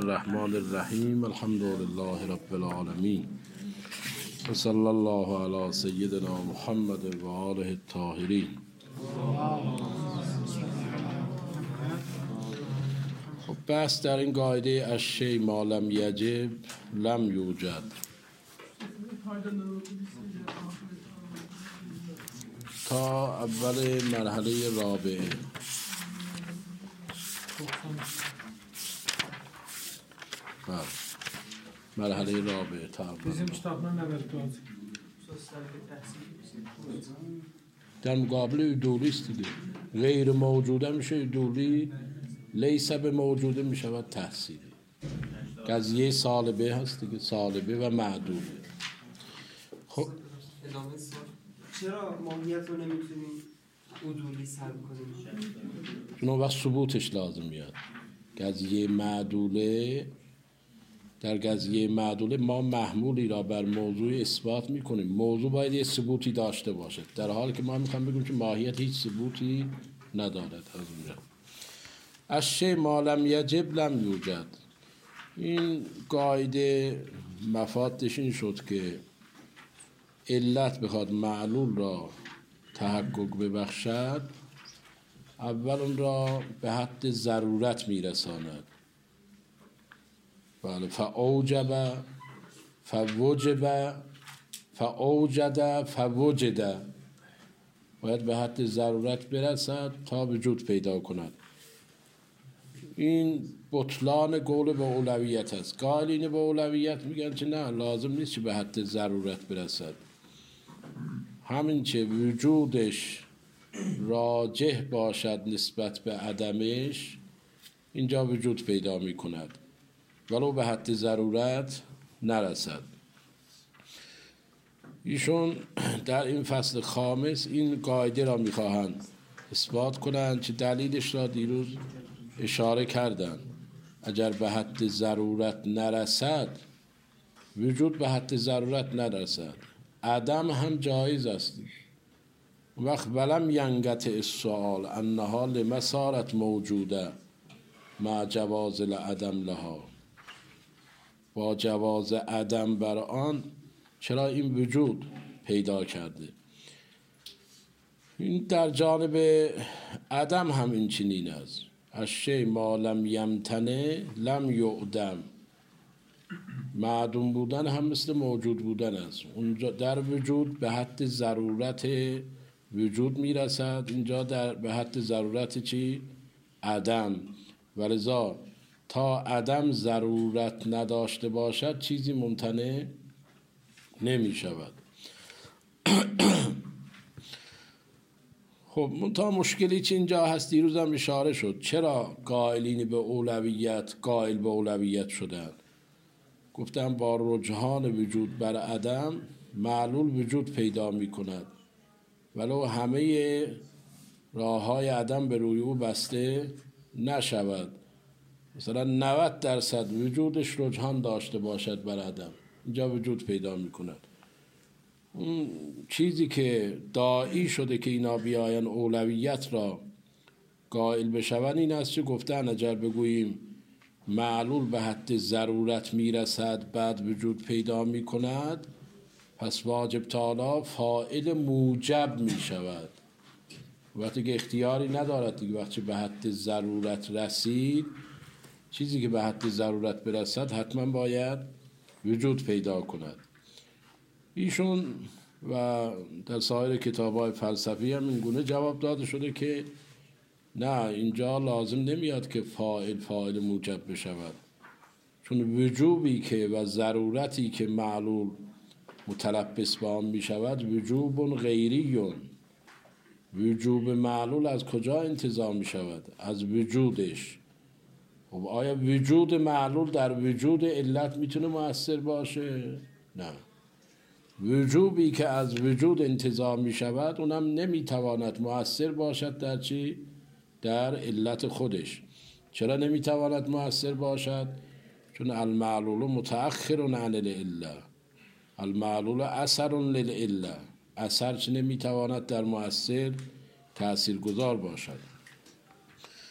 الرحمن الرحیم الحمد لله رب العالمین و صلی الله علی سیدنا محمد و آله الطاهرین. خب بحث در این قاعده الشیء ما لم یجب لم یوجد تا اول مرحله رابعه. مرحله رابعه تا bizim kitabdan nə verir در مقابل ادولی است دیگه. غیر موجوده میشه ادولی، لیس به موجوده میشود تحصیلی. قضیه سالبه هست دیگه، سالبه و معدوله. خب چرا ماهیت رو نمیتونیم ادولی سلب کنیم؟ چون وقت ثبوتش لازم میاد. قضیه معدوله، در قضیه معدوله ما محمولی را بر موضوع اثبات میکنیم. موضوع باید یه ثبوتی داشته باشد، در حالی که ما میخوایم بگیم که ماهیت هیچ ثبوتی ندارد. از اونجا الشیء ما لم یجب لم یوجد، این قاعده مفادش این شد که علت بخواد معلول را تحقق ببخشد، اول اون را به حد ضرورت میرساند. بله، فاوجب فوجب فاوجد فوجد، باید به حد ضرورت برسد تا وجود پیدا کند. این بطلان قول به اولویت است. قائلین به اولویت میگن که نه، لازم نیست که به حد ضرورت برسد، همین چه وجودش راجح باشد نسبت به عدمش، اینجا وجود پیدا میکند ولو به حد ضرورت نرسد. ایشون در این فصل خامس این قاعده را میخواهند اثبات کنند که دلیلش را دیروز اشاره کردند. اگر به حد ضرورت نرسد، وجود به حد ضرورت نرسد، عدم هم جایز است. وقت ولم ینقطع السؤال انها لما صارت موجوده مع جواز العدم لها، با جواز عدم بر آن چرا این وجود پیدا کرده. این در جانب عدم هم این چنین است. الشیء ما لم یمتنع لم یعدم، معدوم بودن هم مثل موجود بودن است. اونجا در وجود به حد ضرورت وجود میرسد، اینجا در به حد ضرورت چی؟ عدم. ولذا تا عدم ضرورت نداشته باشد چیزی ممتنع نمی شود. خب تا مشکلی چی اینجا هست؟ دیروز هم اشاره شد چرا قائلین به اولویت قائل به اولویت شدن. گفتم با رجحان وجود بر عدم معلول وجود پیدا می کند ولو همه راه های عدم به روی او بسته نشود. مثلا 90% وجودش رجحان داشته باشد بر عدم، اینجا وجود پیدا می کند. اون چیزی که داعی شده که اینا بیاین اولویت را قائل بشون این است که گفتن اگر بگوییم معلول به حد ضرورت میرسد بعد وجود پیدا می کند، پس واجب تعالی فاعل موجب می شود. وقتی که اختیاری ندارد دیگه، وقتی به حد ضرورت رسید، چیزی که به حد ضرورت برسد حتما باید وجود پیدا کند. ایشون و در سایر کتاب‌های فلسفی هم این گونه جواب داده شده که نه، اینجا لازم نمیاد که فاعل موجب بشود، چون وجوبی که و ضرورتی که معلول متلبس با آن می شود وجوب غیریون. وجوب معلول از کجا انتزاع می شود؟ از وجودش. خب آیا وجود معلول در وجود علت میتونه مؤثر باشه؟ نه. وجوبی که از وجود انتزاع می شود اونم نمیتواند مؤثر باشد در چی؟ در علت خودش. چرا نمیتواند مؤثر باشد؟ چون المعلول متأخر عن العله، المعلول اثر للعله، اثر چه نمیتواند در مؤثر تأثیر گذار باشد.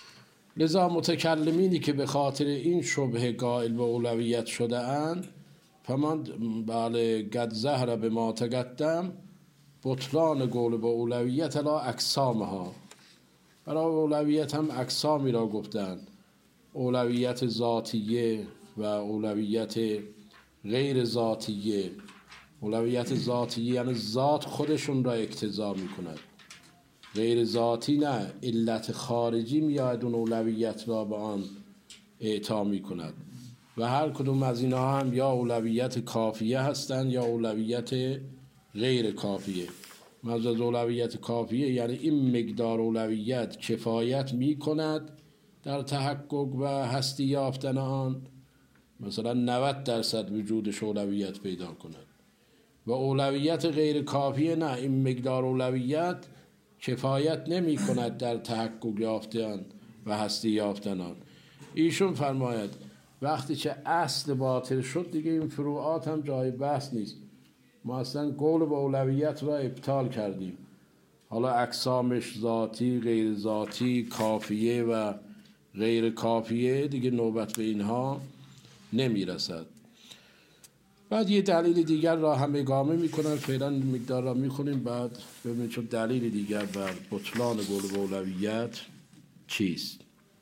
لذا متکلمینی که به خاطر این شبهه قائل به اولویت شده اند فمن بله قد ظهر به ما تقدم بطلان قول به اولویت لا اقسامها. برای اولویت هم اقسامی را گفتند: اولویت ذاتیه و اولویت غیر ذاتیه. اولویت ذاتیه یعنی ذات خودشون را اقتضا می کند، غیر ذاتی نه، علت خارجی میاد اون اولویت را به آن اعطا می کند و هر کدوم از اینها هم یا اولویت کافیه هستند یا اولویت غیر کافیه. منظور از اولویت کافیه یعنی این مقدار اولویت کفایت می کند در تحقق و هستی یافتن آن، مثلا 90% وجودش اولویت پیدا کند. و اولویت غیر کافیه نه، این مقدار اولویت کفایت نمی کند در تحقق یافتن و هستی یافتن آن. ایشون فرماید وقتی که اصل باطل شد دیگه این فروعات هم جای بحث نیست، ما اصلا قول به اولویت را ابطال کردیم. حالا اقسامش ذاتی، غیر ذاتی، کافیه و غیر کافیه دیگه نوبت به اینها نمی رسد. بعد یه دلیل دیگر را هم اقامه میکنن، فعلا مقدار را میخونیم بعد ببینید چون دلیل دیگر بر بطلان قول به اولویت چیست.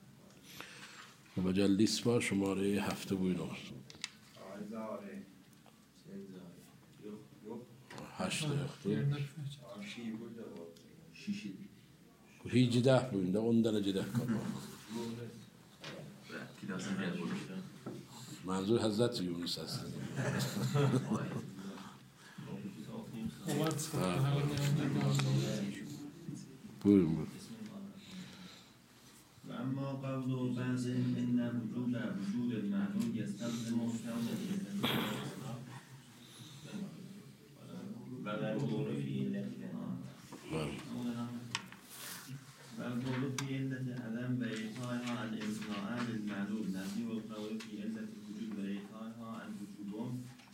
مجلس با شماره 7 بوی نور 8 18 بوینده ondan جده کن. منظور حضرت یونس است. بویم و اما قول بعضهم ان وجود المعلوم یستلزم کون والقول في علة عدم و إعطائها عن امتناع للمعلوم نظير القول في علة الوجود و إعطائها عن وجودهم.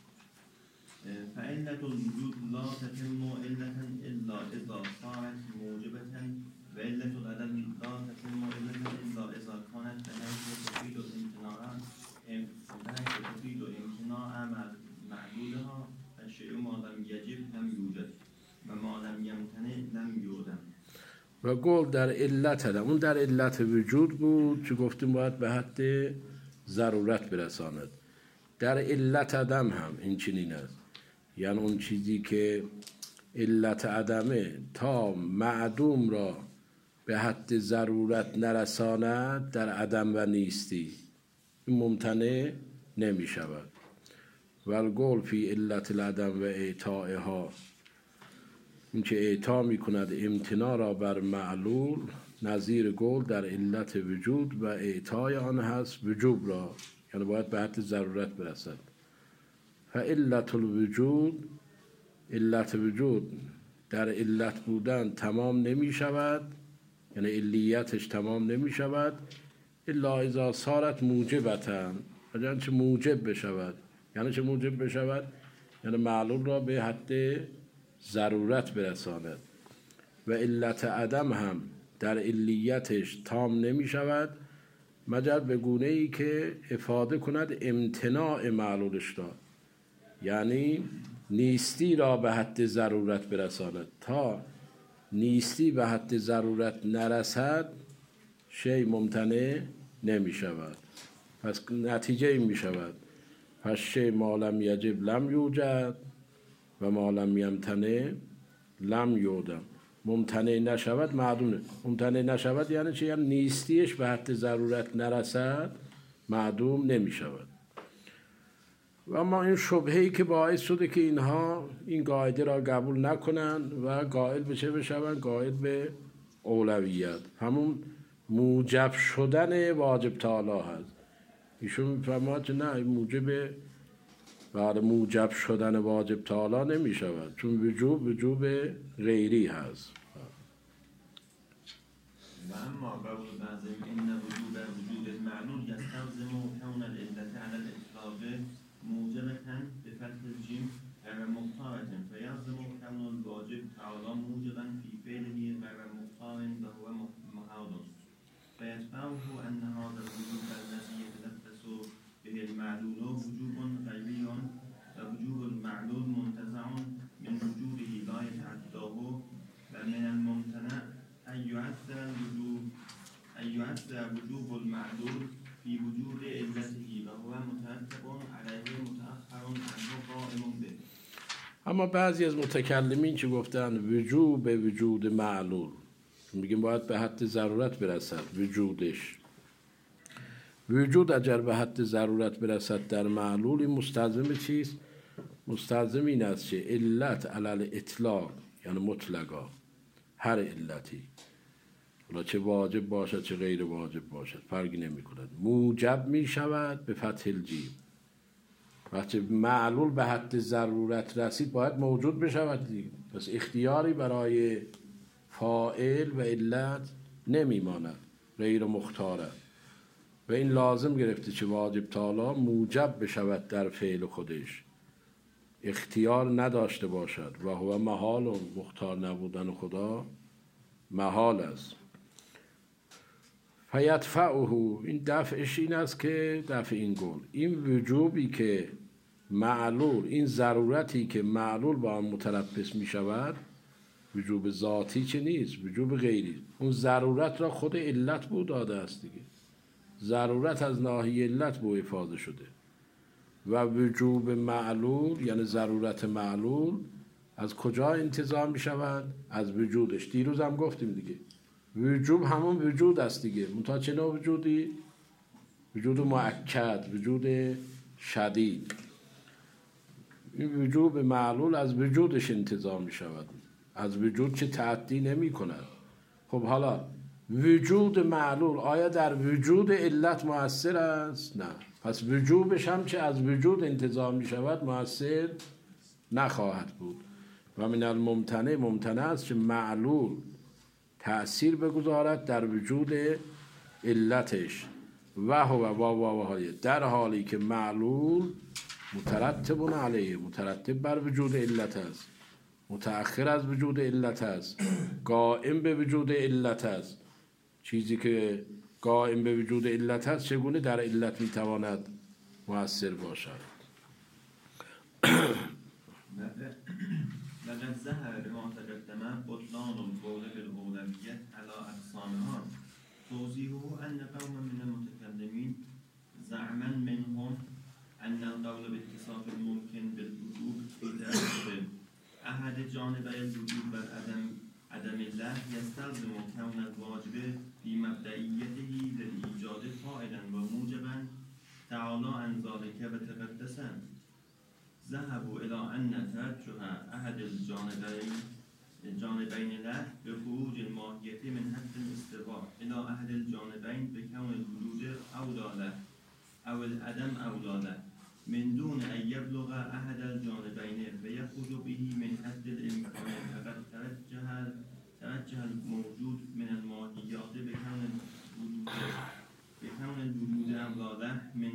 فعلة الوجود لا تتم علة إلا إذا صارت موجبة و علة العدم لا تتم علة إلا إذا كانت بحيث تفيد امتناع معلولها. الشيء ما لم يجب لم يوجد و ما لم يمتنع لم یعدم. و گفت در علت هم، اون در علت وجود بود که گفتیم باید به حد ضرورت برساند. در علت عدم هم این چنین است، یعنی اون چیزی که علت عدمه تا معدوم را به حد ضرورت نرساند در عدم و نیستی این ممتنع نمی شود. والقول فی علت العدم و اعطائها، این که اعطا می کند امتناع را بر معلول نظیر قول در علت وجود و اعطای آن هست وجوب را، یعنی باید به حد ضرورت برسد. فعلت الوجود، علت وجود در علت بودن تمام نمی شود، یعنی علیتش تمام نمی شود الا اذا صارت موجبتاً، یعنی چه موجب بشود. یعنی چه موجب بشود؟ یعنی معلول را به حد ضرورت برساند. و علت عدم هم در علیتش تام نمی شود مگر به گونه ای که افاده کند امتناع معلولش را، یعنی نیستی را به حد ضرورت برساند. تا نیستی به حد ضرورت نرسد شی ممتنع نمی شود. پس نتیجه این می شود پس شی ما لم یجب لم یوجد و ما لم یمتنع لم یعدم. ممتنع نشود معدومه. ممتنع نشود یعنی چی؟ یعنی نیستیش به حد ضرورت نرسد معدوم نمی شود. و اما این شبهه‌ای که باعث شده که اینها این قاعده را قبول نکنند و قائل به چه بشوند؟ قائل به اولویت، همون موجب شدن واجب تعالی هست. ایشون می‌فرماید که نه، این موجب شدن واجب تعالی نمی شود، چون وجوب غیری هست. و اما قول بعضهم ان وجود المعلول یستلزم کون العلة على الاطلاق موجبة بفتح الجیم غیر مختارة فیلزم کون الواجب تعالی موجبا فی فعله غیر مختار وهو محال فیتبعه ان المعلول وجوب غیبی و وجوب المعلول منتزع من وجوده لا يتعداه و من الممتنع أن يؤثر وجوب المعلول في وجود علته وهو مترتب عليه متأخر عنه قائم به. اما بعضی از متکلمین که گفتن وجوب وجود معلول، میگیم باید به حد ضرورت برسد وجودش. وجود اگر به حد ضرورت برسد در معلول، این مستلزم چیست؟ مستلزم این است که علت علل اطلاق، یعنی مطلقا هر علتی، حالا چه واجب باشد چه غیر واجب باشد فرقی نمی کند، موجب می شود به فتح الجیم. وقتی معلول به حد ضرورت رسید باید موجود بشود دیگه. پس اختیاری برای فاعل و علت نمی ماند، غیر مختاره. و این لازم گرفته که واجب تعالی موجب بشود در فعل خودش، اختیار نداشته باشد. و هو محال و مختار نبودن خدا محال است. فیدفعه، این دفعش این است که دفع این گل، این وجوبی که معلول، این ضرورتی که معلول با هم متلبس می شود، وجوب ذاتی چه نیست، وجوب غیری. اون ضرورت را خود علت بود داده است دیگه، ضرورت از ناحیه علت بود افاده شده. و وجوب معلول یعنی ضرورت معلول از کجا انتزاع می شود؟ از وجودش. دیروز هم گفتیم دیگه، وجوب همون وجود است دیگه، منتها چه نوع وجودی؟ وجود مؤکد، وجود شدید. این وجوب معلول از وجودش انتزاع می شود، از وجود چه تعدی نمی کند. خب حالا وجود معلول آیا در وجود علت مؤثر است؟ نه. پس وجوبش هم چه از وجود انتزاع می شود مؤثر نخواهد بود. و من الممتنع، ممتنع است که معلول تأثیر بگذارد در وجود علتش. و هو در حالی که معلول مترتب علیه، مترتب بر وجود علت است، متأخر از وجود علت است، قائم به وجود علت است. چیزی که قائم به وجود علت است چگونه در علت میتواند مؤثر باشد؟ لقد ظهر بما تقدم بطلان القول بالأولوية على أقسامها توضيحه أن قوما من المتكلمين زعما منهم أن القول باتصاف الممكن بالوجوب في ترتب أحد جانبي الوجوب عدم الله يستلزم كون الواجب في مبدئيته للإيجاد فاعلا وموجبا تعالى عن ذلك وتقدسا. ذهبوا إلى أن ترجح أحد الجانبين له بخروج الماهية من حد الاستواء إلى أحد الجانبين بكون الوجود أولى له أو العدم أولى له من دون أن يبلغ أحد الجانبين فيخرج به من حد الإمكان. فقد ترجح الموجود من الماهيات بكون الوجود أولى له من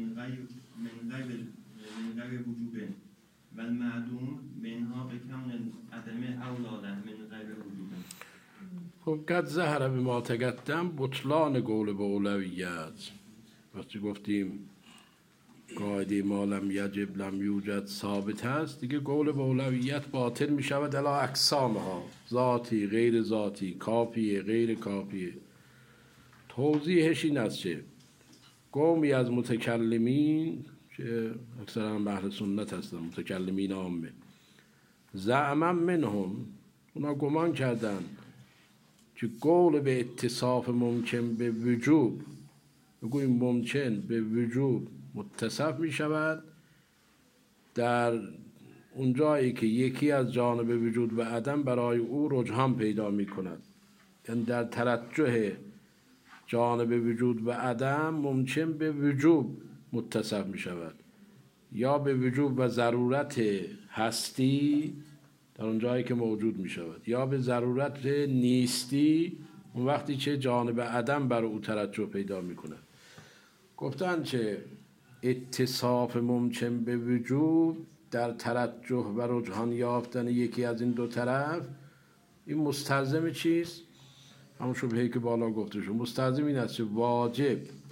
غير وجوب والمعدوم منها بكون العدم أولى له من غير وجوب. خب قد ظهر بما تقدم بطلان قول به اولویت. وقتی گفتیم قاعده ما لم یجب لم یوجد ثابت هست دیگه، قول به اولویت باطل می شود الی اقسامها، ذاتی غیر ذاتی، کافیه غیر کافیه. توضیحش این است که قومی از متکلمین که اکثرا اهل سنت هستن، متکلمین عامه، زعما منهم، اونا گمان کردن که قول به اتصاف ممکن به وجوب، بگویم ممکن به وجوب متصف می شود در اون جایی که یکی از جانب وجود و عدم برای او رجحان پیدا می کند. یعنی در ترجح جانب وجود و عدم ممکن به وجوب متصف می شود، یا به وجوب و ضرورت هستی در اون جایی که موجود می شود، یا به ضرورت نیستی اون وقتی که جانب عدم بر او ترجح پیدا می کند. گفتن که اتصاف ممکن به وجود در ترجح و رجحان یافتن یکی از این دو طرف، این مستلزم چیست؟ همون شبهه‌ای که بالا گفته شد. مستلزم این است که واجب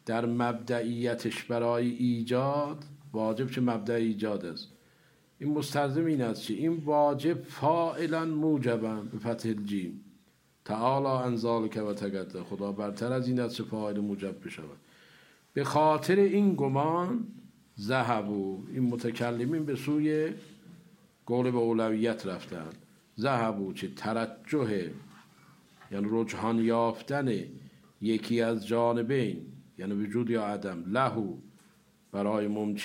در مبدعیتش برای ایجاد، واجب چه مبدع ایجاد است. این مستلزم این است که این واجب فاعلا موجبا به فتح الجیم، تعالی عن ذلک و تقدس، خدا برتر از این است که فاعل موجب بشود. به خاطر این گمان ذهبوا، این متکلمین به سوی قول به اولویت رفتند. ذهبوا چه ترجح، یعنی رجحان یافتن یکی از جانبین، یعنی وجود یا عدم، لهو برای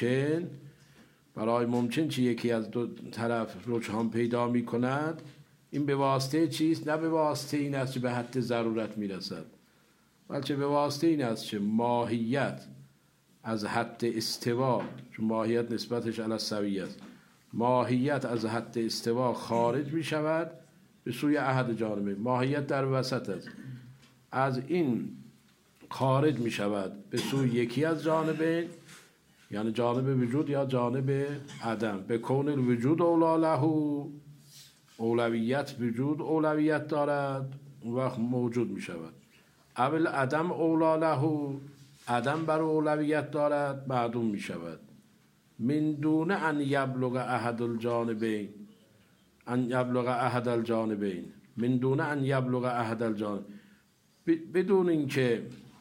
ممکن چه یکی از دو طرف رجحان پیدا می کند. این به واسطه چیست؟ نه به واسطه این است که به حد ضرورت می رسد، بلکه به واسطه این است که ماهیت از حد استوا، چون ماهیت نسبتش علی السویه است، ماهیت از حد استوا خارج می شود به سوی احد جانبه. ماهیت در وسط است، از این خارج می شود به سوی یکی از جانبین، یعنی جانب وجود یا جانب عدم. به کون الوجود اولا له، اولویت وجود اولویت دارد، اون وقت موجود می شود. اول عدم اولا له، عدم بر اولویت دارد، معدوم می شود. من دون ان یبلغ احد الجانبین، من دون ان یبلغ احد الجانبین، بدون اینکه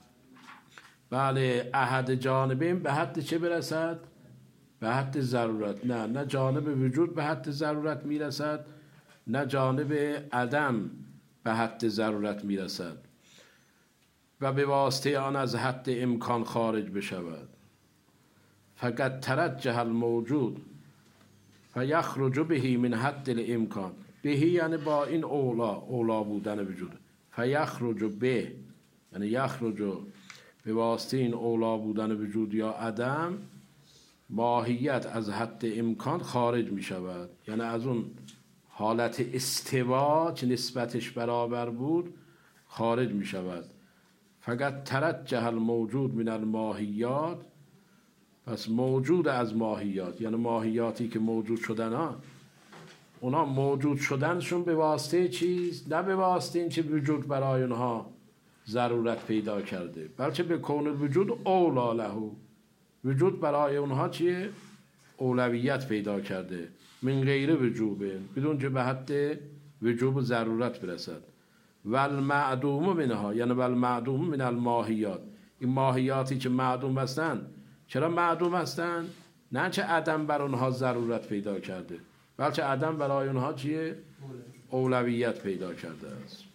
بله احد جانبین به حد چه برسد؟ به حد ضرورت. نه جانب وجود به حد ضرورت میرسد، نه جانب عدم به حد ضرورت میرسد و به واسطه آن از حد امکان خارج بشود. فقط ترجح الموجود فیخرج به من حد الامکان، بهی یعنی با این اولا بودن وجود، فیخرج به یعنی یخرج به واسطه این اولا بودن وجود یا عدم، ماهیت از حد امکان خارج می شود، یعنی از اون حالت استوا که نسبتش برابر بود خارج می شود. فقط ترجح الموجود من الماهیات، پس موجود از ماهیات، یعنی ماهیاتی که موجود شدن ها، اونا موجود شدنشون به واسطه چیز؟ نه به واسطه این که وجود برای اونها ضرورت پیدا کرده، بلکه به کون وجود اولا له، وجود برای اونها چیه؟ اولویت پیدا کرده. من غیر وجوبه، بدون که به حد وجوب ضرورت برسد. و المعدوم منها، یعنی و المعدوم من الماهیات، این ماهیاتی که معدوم هستند. چرا معدوم هستند؟ نه چه عدم بر اونها ضرورت پیدا کرده، بلکه عدم برای اونها چیه؟ اولویت پیدا کرده است.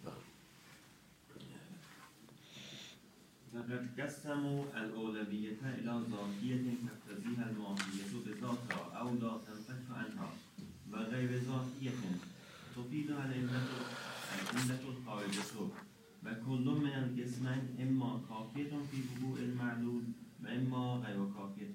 فقد قسموا الأولوية إلى ذاتية تقتضيها الماهية بذاتها أو لا تنفك عنها وغير ذاتية تفيدها العلة الخارجة وكل من القسمين إما كافية في وقوع المعلول وإما غير كافية.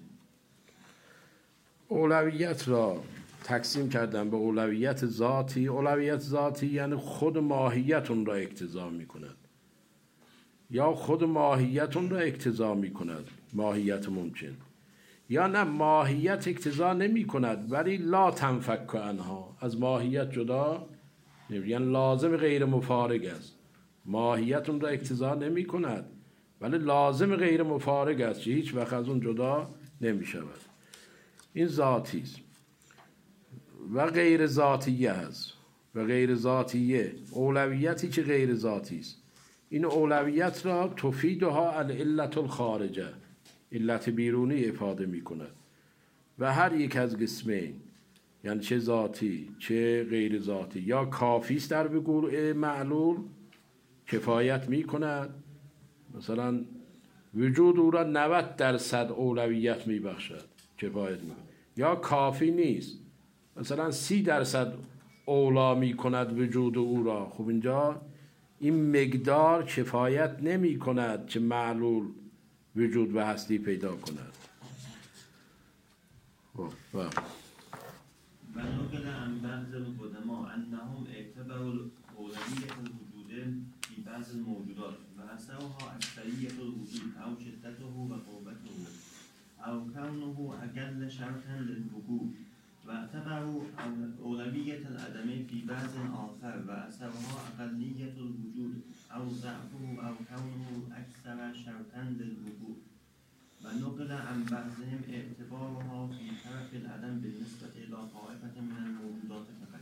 اولویت را تقسیم کردن به اولویت ذاتی. اولویت ذاتی یعنی خود ماهیتون را اقتضا می کند، یا خود ماهیتون را اقتضا می کند، ماهیت ممکن، یا نه ماهیت اقتضا نمی کند ولی لا تنفک عنها، از ماهیت جدا، یعنی لازم غیر مفارق است. ماهیتون را اقتضا نمی کند ولی لازم غیر مفارق است که هیچ وقت از اون جدا نمی شود. این ذاتی است. و غیر ذاتیه است. و غیر ذاتیه اولویتی که غیر ذاتی است. این اولویت را تفیدها العلة الخارجه، علت بیرونی افاده می کند. و هر یک از قسمین، یعنی چه ذاتی چه غیر ذاتی، یا کافی است در وقوع معلول، کفایت می کند، مثلا وجود او را 90% اولویت می بخشد، کفایت می کند، یا کافی نیست، مثلا 30% اولا می کند وجود او را. خب اینجا این مقدار کفایت نمی کند که معلول وجود و هستی پیدا کند. و نقل عن بعض القدماء انهم اعتبروا اولویت الوجود في بعض الموجودات و اثرها اکثریت الوجود او شدته و قوته او كونه اقل شرطا للوقوع و اعتبروا اولویت العدم في بعض آخر و اثرها اقلیت الوجود او ضعفه او كونه اکثر شرطا للوقوع و نقل عن بعضهم اعتبارها في طرف العدم بالنسبة إلى طائفة من الموجودات فقط.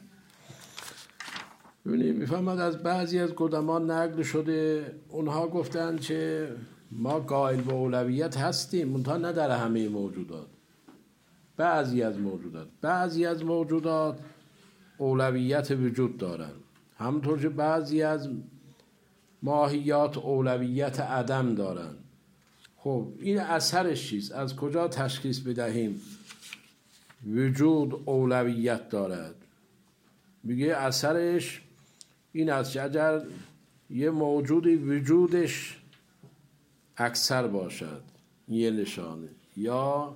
ببینید میفهمد از بعضی از قدمان نقل شده اونها گفتن که ما قائل به اولویت هستیم منتها نه در همه موجودات، بعضی از موجودات اولویت وجود دارن، همونطور که بعضی از ماهیات اولویت عدم دارن. خب این اثرش چیست؟ از کجا تشخیص بدهیم وجود اولویت دارد؟ میگه اثرش این است که اگر یه موجودی وجودش اکثر باشد، یه نشانه، یا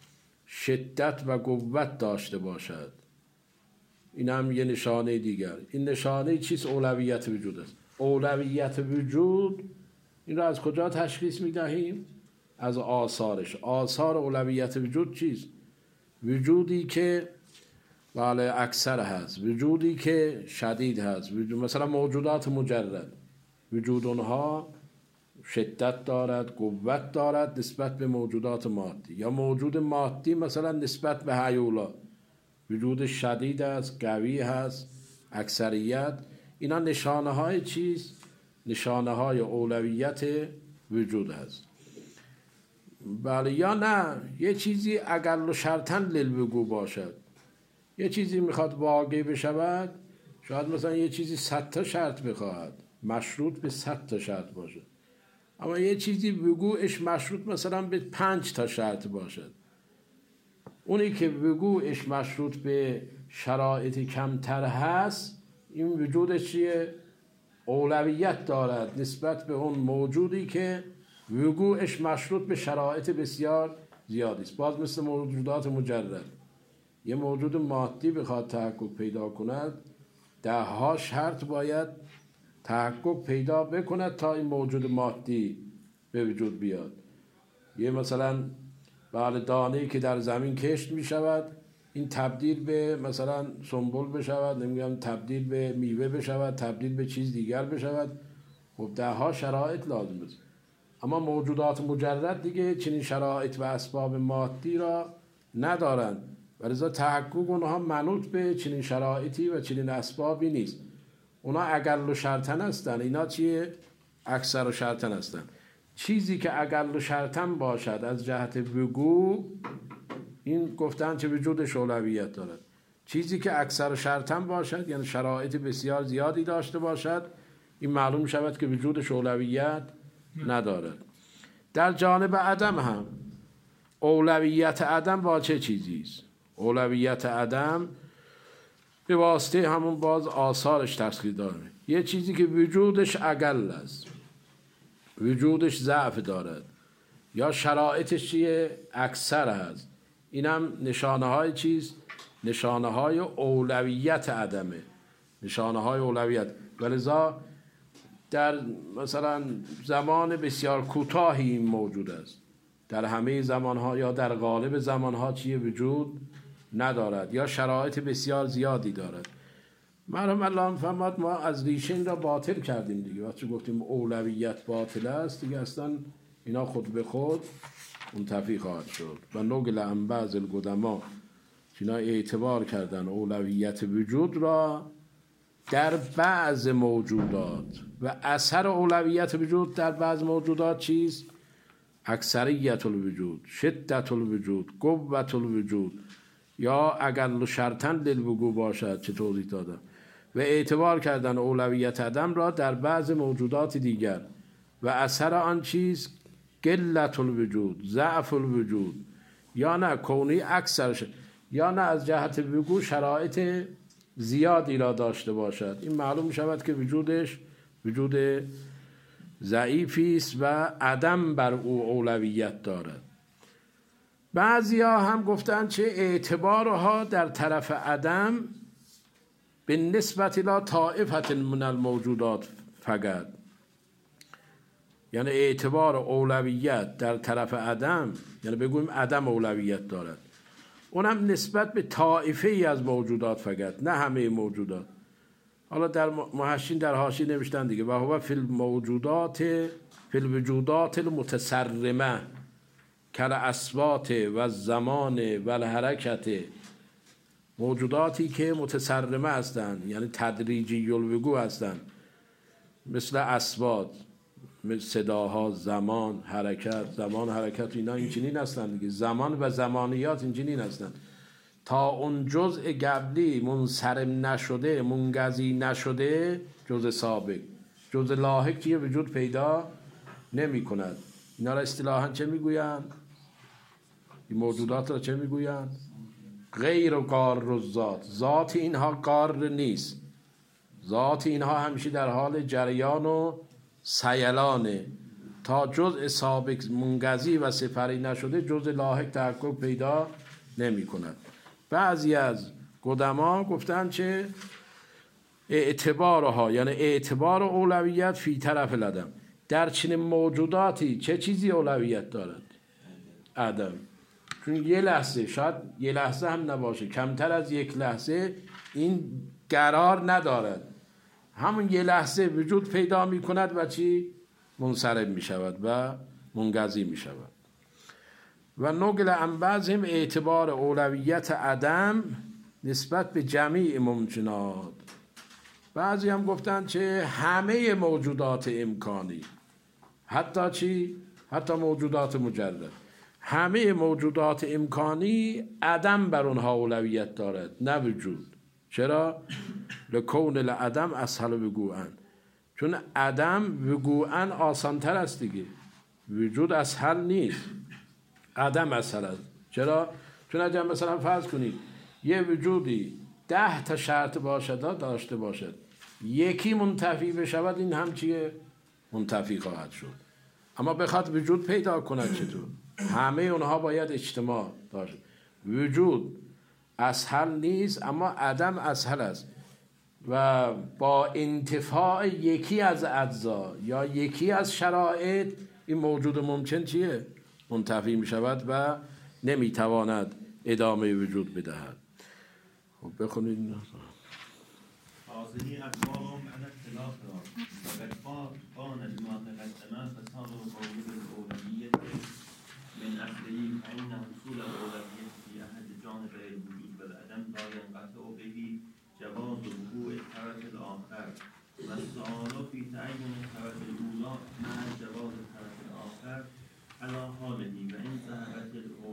شدت و قوت داشته باشد، این هم یه نشانه دیگر. این نشانه چیست؟ اولویت وجود است. اولویت وجود این را از کجا تشخیص میدهیم؟ از آثارش. آثار اولویت وجود چیست؟ وجودی که بله اکثر هست، وجودی که شدید هست، مثلا موجودات مجرد وجود اونها شدت دارد، قوت دارد نسبت به موجودات مادی، یا موجود مادی مثلا نسبت به هیولا وجود شدید است، قوی هست، اکثریت. اینا نشانه های چیست؟ نشانه های اولویت وجود هست. بله یا نه یه چیزی اقل شرطاً للوقوع باشد، یه چیزی میخواد واقع بشود، شاید مثلا یه چیزی 100 تا شرط بخواهد، مشروط به 100 تا شرط باشه، اما یه چیزی وقوعش مشروط مثلا به 5 تا شرط باشد. اونی که وقوعش مشروط به شرایط کمتر هست این وجودش چیه؟ اولویت دارد نسبت به اون موجودی که وقوعش مشروط به شرایط بسیار زیادی است. باز مثل موجودات مجرد، یه موجود مادی بخواد تحقق پیدا کند 10 شرط باید تحقق پیدا بکند تا این موجود مادی به وجود بیاد. یه مثلا بله دانه‌ای که در زمین کشت می شود، این تبدیل به مثلا سنبل بشود، نمیگم تبدیل به میوه بشود، تبدیل به چیز دیگر بشود، خب 10 شرایط لازم است. اما موجودات مجرد دیگه چنین شرایط و اسباب مادی را ندارند و لذا تحقق اونها منوط به چنین شرایطی و چنین اسبابی نیست. اونا اقل شرطن هستن، اینا چیه؟ اکثر شرطن هستن. چیزی که اقل شرطن باشد از جهت وقوع این گفتن که وجودش اولویت دارد. چیزی که اکثر شرطن باشد یعنی شرایط بسیار زیادی داشته باشد این معلوم شود که وجودش اولویت ندارد. در جانب عدم هم اولویت عدم با چه چیزی است؟ اولویت عدم به واسطه همون باز آثارش تشخیص داره. یه چیزی که وجودش اقل است، وجودش ضعف دارد، یا شرایطش چیه؟ اکثر هست، این هم نشانه های چیست؟ نشانه های اولویت عدمه، نشانه های اولویت. ولذا در مثلا زمان بسیار کوتاهی این موجود است، در همه زمانها یا در غالب زمانها چیه؟ وجود ندارد یا شرایط بسیار زیادی دارد. مرحوم الله فرماد ما از ریشه این را باطل کردیم دیگه. وقتی گفتیم اولویت باطل است دیگه اصلا اینا خود به خود منتفی خواهد شد. و نقل عن بعض القدما اینا اعتبار کردن اولویت وجود را در بعض موجودات و اثر اولویت وجود در بعض موجودات چیست؟ اکثریت الوجود، شدت الوجود، قوت الوجود، یا اقل شرطاً للوقوع باشد چه توضیح دادم. و اعتبار کردن اولویت عدم را در بعض موجودات دیگر و اثر آن چیز قلت الوجود، ضعف الوجود، یا نه کونی اکثر یا نه از جهت وقوع شرایط زیادی را داشته باشد. این معلوم شود که وجودش وجود ضعیفی است و عدم بر او اولویت دارد. بعضیا هم گفتند چه اعتبارها در طرف عدم به نسبت الى طائفة من الموجودات فقط، یعنی اعتبار اولویت در طرف عدم یعنی بگویم عدم اولویت دارد، اونم نسبت به طائفه ای از موجودات فقط، نه همه موجودات. حالا در محشین در حاشیه نوشتن دیگه و هو فی الموجودات فی الوجودات المتسرمه کل اصوات و زمان و الحرکت، موجوداتی که متسرمه هستند، یعنی تدریجی الوقوع هستند، مثل اصوات، مثل صداها، زمان، حرکت. زمان، حرکت اینا اینچنین هستند دیگه. زمان و زمانیات اینچنین هستند. تا اون جزء قبلی منصرم نشده، منقضی نشده، جزء سابق، جزء لاحق چیه؟ وجود پیدا نمی کند. اینا را اصطلاحاً چه میگویند؟ این موجودات را چه میگویند؟ غیر و قار ذات. ذات اینها قار نیست، ذات اینها همیشه در حال جریان و سیلانه. تا جزء سابق منقضی و سپری نشده، جزء لاحق تحقق پیدا نمی کند. بعضی از قدما گفتن چه اعتبارها، یعنی اعتبار و اولویت فی طرف العدم. در چنین موجوداتی چه چیزی اولویت دارد؟ عدم. چون یه لحظه، شاید یه لحظه هم نباشه، کمتر از یک لحظه این قرار ندارد. همون یه لحظه وجود پیدا می کند و چی؟ منصرم می شود و منقضی می شود. و نقل عن بعضهم اعتبار اولویت عدم نسبت به جمیع ممکنات. بعضی هم گفتن چه همه موجودات امکانی، حتی چی؟ حتی موجودات مجرد، همه موجودات امکانی عدم بر اونها اولویت دارد، نه وجود. چرا؟ لکون العدم اسهل وقوعا، چون عدم وقوعا آسان تر است دیگه. وجود اسهل نیست، عدم اسهل است. چرا؟ چون اگر مثلا فرض کنید یه وجودی 10 تا شرط باشد، داشته باشد، یکی منتفی بشود، این هم چیه؟ منتفی خواهد شد. اما بخواد وجود پیدا کند چطور؟ همه اونها باید اجتماع داشت. وجود اسهل نیست، اما عدم اسهل است. و با انتفاع یکی از اجزا یا یکی از شرایط، این موجود ممکن چیه؟ منتفی می شود و نمی تواند ادامه وجود بدهد. خب بخونید. هذه أقوال على اختلاف وقد قان بما تقدم فصار قول الأولوية من أصله فإن حصول الأولوية في أحد جانبي الوجود والعدم لا ينقطع به جواز وقوع الطرف الآخر، والسؤال في تعين الطرف الأولى مع جواز الطرف الآخر على حاله. وإن ذهبت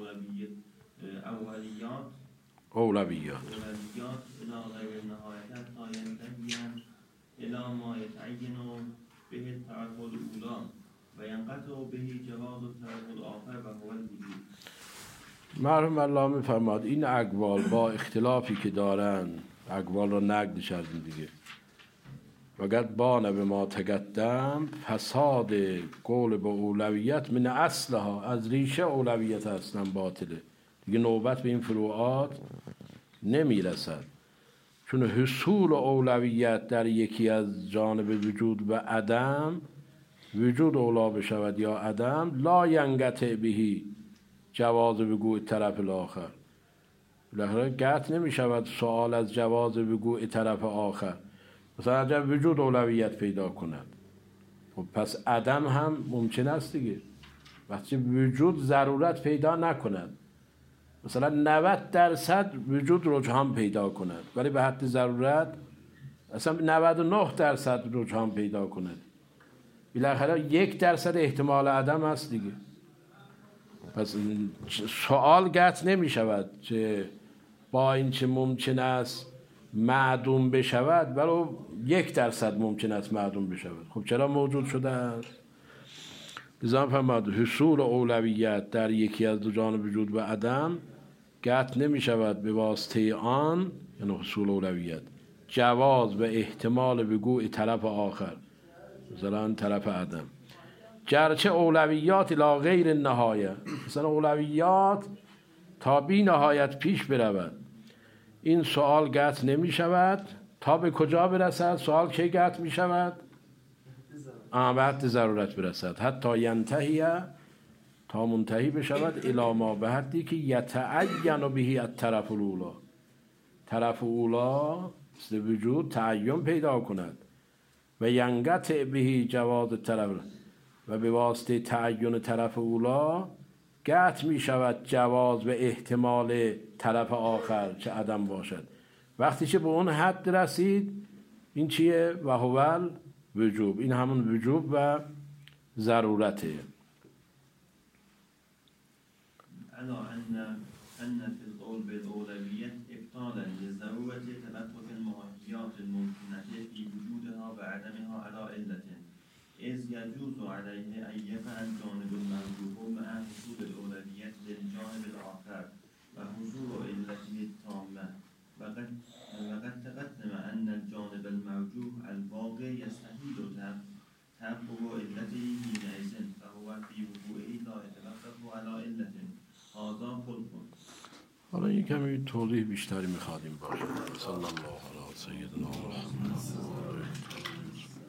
اولویات إلى غير النهاية حتى ينتهي إلى ما يتعين به الطرف الأولى وينقطع به جواز الطرف الآخر وهو الوجود. مرحوم علامه فرماد این اقوال با اختلافی که دارن، اقوال رو نقد کردیم دیگه. وقت بانه به ما تقدم فساد قول به اولویت من اصلها، از ریشه اولویت هستن باطله دیگه. نوبت به این فروعات نمی رسد، چون حصول اولویت در یکی از جانب وجود و عدم، وجود اولا بشود یا عدم، لا ینقطع بهی جواز وقوع طرف الاخر. بالاخره قطع نمی شود سوال از جواز وقوع طرف آخر. مثلا اگر وجود اولویت پیدا کند، خب پس عدم هم ممکن است دیگه. وقتی وجود ضرورت پیدا نکند، مثلا 90% وجود رجحان پیدا کند، ولی به حد ضرورت اصلا 99% رجحان پیدا کند، بالاخره 1% احتمال عدم هست دیگه. پس سوال قطع نمی شود که با این چه ممکن است معدوم بشود، ولی 1% ممکن است معدوم بشود. خب چرا موجود شده است؟ لذا فرمود حصول اولویت در یکی از دو جانب وجود و عدم قطع نمی شود به واسطه آن، یعنی حصول اولویت، جواز و احتمال وقوع طرف آخر، مثلا طرف عدم، گرچه اولویات الی غیر نهایه، مثلا اولویات تا بی نهایت پیش برود، این سوال قطع نمی شود تا به کجا برسد؟ سوال کی قطع می شود؟ به حد ضرورت برسد، حتی ینتهی، تا منتهی بشود، الی ما، به حدی که یتعین بهی الطرف الاولی، طرف اولا مثل وجود تعین پیدا کند، و ینقطع بهی جواز طرف، و به واسطه تعین طرف اولا قطع می شود جواز به احتمال طرف آخر که عدم باشد. وقتی که به اون حد رسید این چیه؟ و هو وجوب، این همون وجوب و ضرورته. على أن في القول بالأولوية إبطالا لضرورة تلقف الماهيات الممكنة في وجودها وعدمها على علة، إذ يجوز عليه أن يقع الجانب المرجوح مع حصول الأولوية للجانب الآخر وحصول علته التامة. وقد تقدم أن الجانب المرجوح الواقع يستحيل تحقق علته حينئذ، فهو في وقوعه لا يتوقف على علة. حالا این کمی توضیح بیشتری میخوادیم باشه. صلی الله علیه سیدنا محمد.